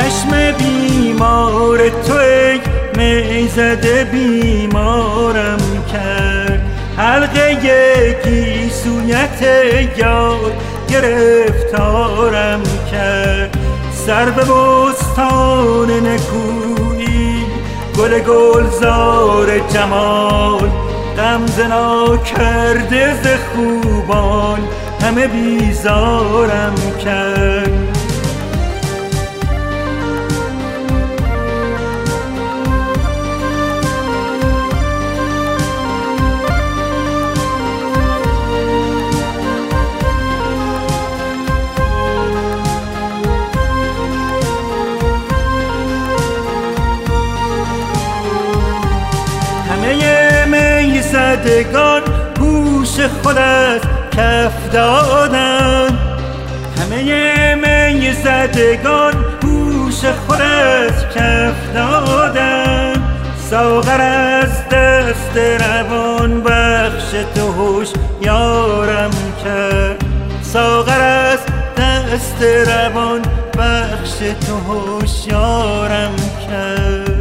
چشم بیمار تو ای می زده بیمارم کرد، حلقه گیسویت یار گرفتارم کرد. سر به بستان نکویی گل گلزار جمال، غمزه ناکرده ز خوبان همه بیزارم کرد. زدگان هوش خود از کف دادن، همه می زدگان هوش خود از کف دادن. ساغر از دست روان بخش تو هوشیارم کرد، ساغر از دست روان بخش تو هوشیارم کرد.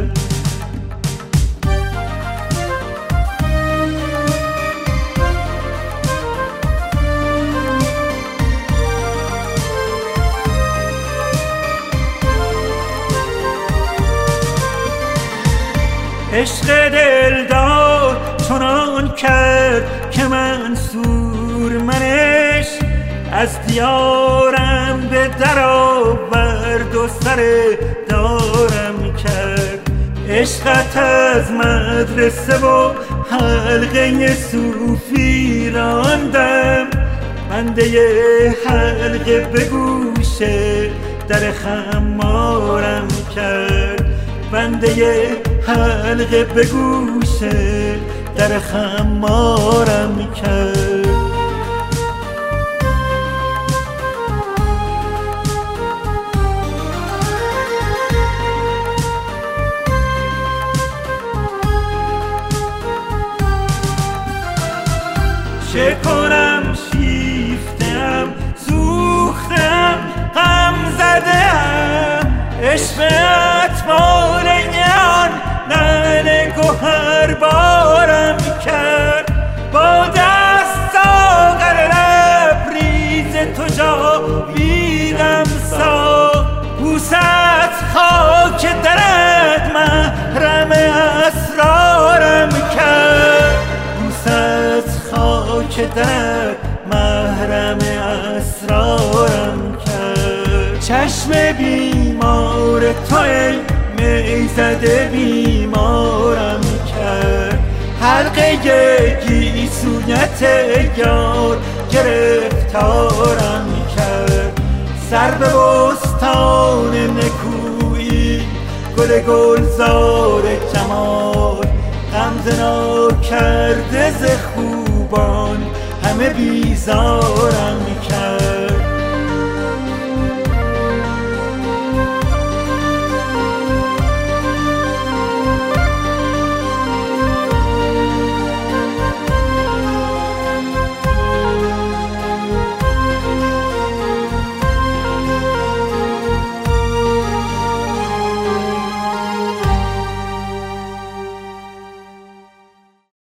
عشق دلدار چنان کرد که منصور منش از دیارم به در آورد و سر دارم کرد. عشقت از مدرسه و حلقه صوفی راندم، بنده حلقه به گوش در خمارم کرد، بنده حلقه به گوش در خمارم کرد. چه کنم شیفته‌ام سوخته‌ام غم زده‌ام، عشقت مالگان نعل گوهر بارم کرد. با دست ساغر لبریز تو جاویدم ساخت، بوست خاک درت محرم اسرارم کرد، بوست خاک درت محرم اسرارم کرد. چشم بیمار تو ای می زده بیمارم کرد، حلقه گیسویت یار گرفتارم کرد. سر به بستان نکویی گل گلزار جمال، غمزه ناکرده ز خوبان همه بیزارم